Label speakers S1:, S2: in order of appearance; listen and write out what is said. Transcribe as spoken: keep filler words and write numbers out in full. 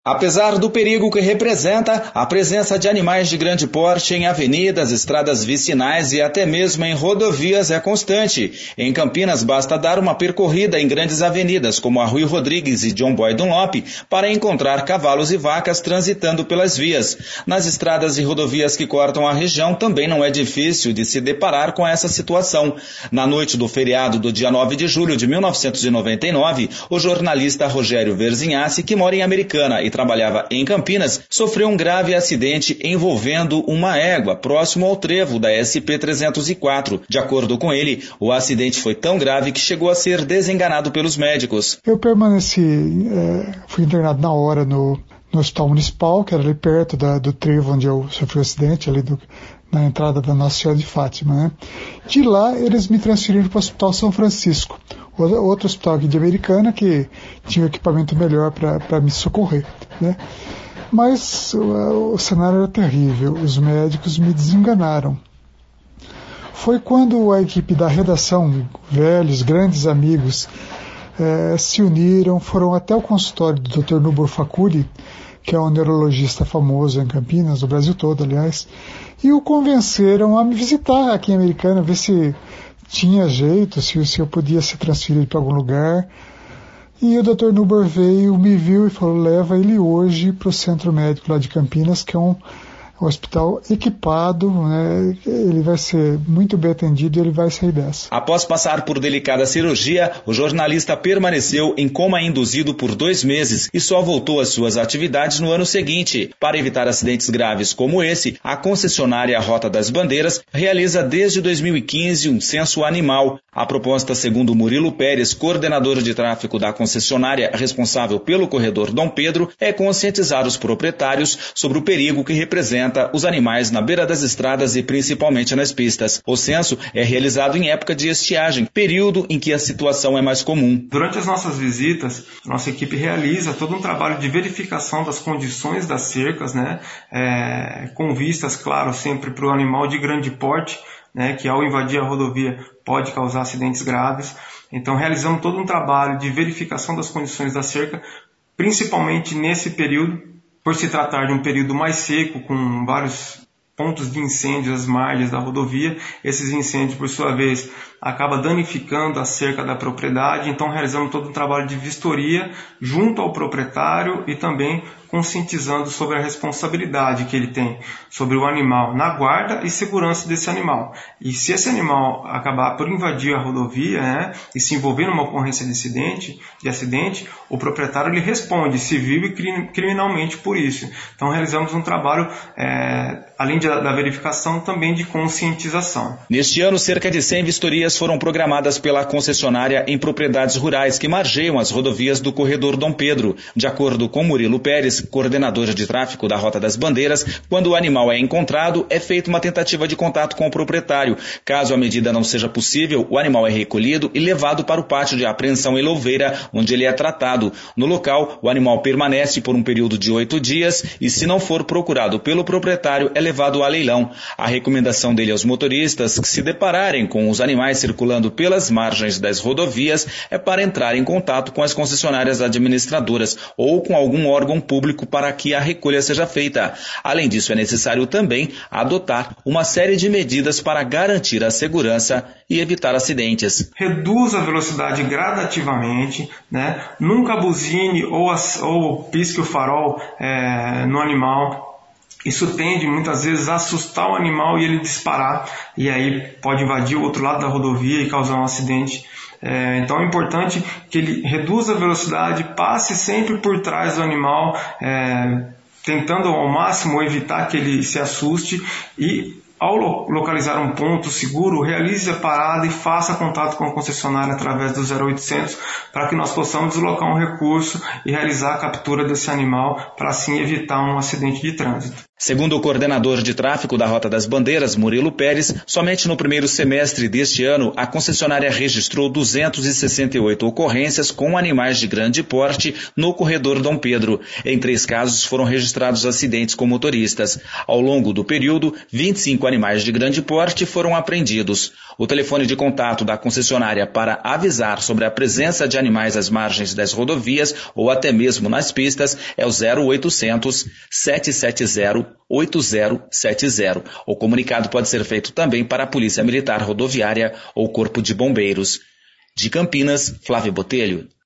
S1: Apesar do perigo que representa, a presença de animais de grande porte em avenidas, estradas vicinais e até mesmo em rodovias é constante. Em Campinas, basta dar uma percorrida em grandes avenidas, como a Rui Rodrigues e John Boy Dunlop, para encontrar cavalos e vacas transitando pelas vias. Nas estradas e rodovias que cortam a região, também não é difícil de se deparar com essa situação. Na noite do feriado do dia nove de julho de mil novecentos e noventa e nove, o jornalista Rogério Verzinhassi, que mora em Americana e trabalhava em Campinas, sofreu um grave acidente envolvendo uma égua próximo ao trevo da S P trezentos e quatro. De acordo com ele, o acidente foi tão grave que chegou a ser desenganado pelos médicos.
S2: Eu permaneci, é, fui internado na hora no, no Hospital Municipal, que era ali perto da, do trevo onde eu sofri o acidente, ali do, na entrada da Nossa Senhora de Fátima, né? De lá, eles me transferiram para o Hospital São Francisco, outro hospital aqui de Americana, que tinha um equipamento melhor para me socorrer, né? Mas o, o cenário era terrível, os médicos me desenganaram. Foi quando a equipe da redação, velhos, grandes amigos, eh, se uniram, foram até o consultório do doutor Nubor Facuri, que é um neurologista famoso em Campinas, no Brasil todo, aliás, e o convenceram a me visitar aqui em Americana, ver se tinha jeito, se, se eu podia ser transferido para algum lugar. E o doutor Nubor veio, me viu e falou, leva ele hoje para o Centro Médico lá de Campinas, que é um hospital equipado, né? Ele vai ser muito bem atendido e ele vai sair dessa.
S1: Após passar por delicada cirurgia, o jornalista permaneceu em coma induzido por dois meses e só voltou às suas atividades no ano seguinte. Para evitar acidentes graves como esse, a concessionária Rota das Bandeiras realiza desde dois mil e quinze um censo animal. A proposta, segundo Murilo Pérez, coordenador de tráfego da concessionária responsável pelo corredor Dom Pedro, é conscientizar os proprietários sobre o perigo que representa os animais na beira das estradas e principalmente nas pistas. O censo é realizado em época de estiagem, período em que a situação é mais comum.
S3: Durante as nossas visitas, nossa equipe realiza todo um trabalho de verificação das condições das cercas, né, é, com vistas, claro, sempre para o animal de grande porte, né, que ao invadir a rodovia pode causar acidentes graves. Então realizamos todo um trabalho de verificação das condições da cerca, principalmente nesse período, por se tratar de um período mais seco, com vários pontos de incêndio às margens da rodovia. Esses incêndios, por sua vez, acabam danificando a cerca da propriedade. Então realizamos todo um trabalho de vistoria junto ao proprietário e também conscientizando sobre a responsabilidade que ele tem sobre o animal na guarda e segurança desse animal. E se esse animal acabar por invadir a rodovia, né, e se envolver numa ocorrência de acidente, de acidente, o proprietário ele responde civil e criminalmente por isso. Então realizamos um trabalho, é, além de, da verificação, também de conscientização.
S1: Neste ano, cerca de cem vistorias foram programadas pela concessionária em propriedades rurais que margeiam as rodovias do corredor Dom Pedro. De acordo com Murilo Pérez, coordenador de tráfego da Rota das Bandeiras, quando o animal é encontrado, é feita uma tentativa de contato com o proprietário. Caso a medida não seja possível, o animal é recolhido e levado para o pátio de apreensão em Louveira, onde ele é tratado. No local, o animal permanece por um período de oito dias e, se não for procurado pelo proprietário, é levado a leilão. A recomendação dele aos motoristas que se depararem com os animais circulando pelas margens das rodovias é para entrar em contato com as concessionárias administradoras ou com algum órgão público para que a recolha seja feita. Além disso, é necessário também adotar uma série de medidas para garantir a segurança e evitar acidentes.
S3: Reduz a velocidade gradativamente, né? Nunca buzine ou, ou pisque o farol é, no animal. Isso tende muitas vezes a assustar o animal e ele disparar, e aí pode invadir o outro lado da rodovia e causar um acidente. É, então é importante que ele reduza a velocidade, passe sempre por trás do animal, é, tentando ao máximo evitar que ele se assuste, e ao localizar um ponto seguro, realize a parada e faça contato com a concessionária através do zero oitocentos para que nós possamos deslocar um recurso e realizar a captura desse animal para assim evitar um acidente de trânsito.
S1: Segundo o coordenador de tráfego da Rota das Bandeiras, Murilo Pérez, somente no primeiro semestre deste ano, a concessionária registrou duzentas e sessenta e oito ocorrências com animais de grande porte no corredor Dom Pedro. Em três casos foram registrados acidentes com motoristas. Ao longo do período, vinte e cinco animais de grande porte foram apreendidos. O telefone de contato da concessionária para avisar sobre a presença de animais às margens das rodovias ou até mesmo nas pistas é o zero oitocentos, sete sete zero, oito zero sete zero. O comunicado pode ser feito também para a Polícia Militar Rodoviária ou Corpo de Bombeiros. De Campinas, Flávio Botelho.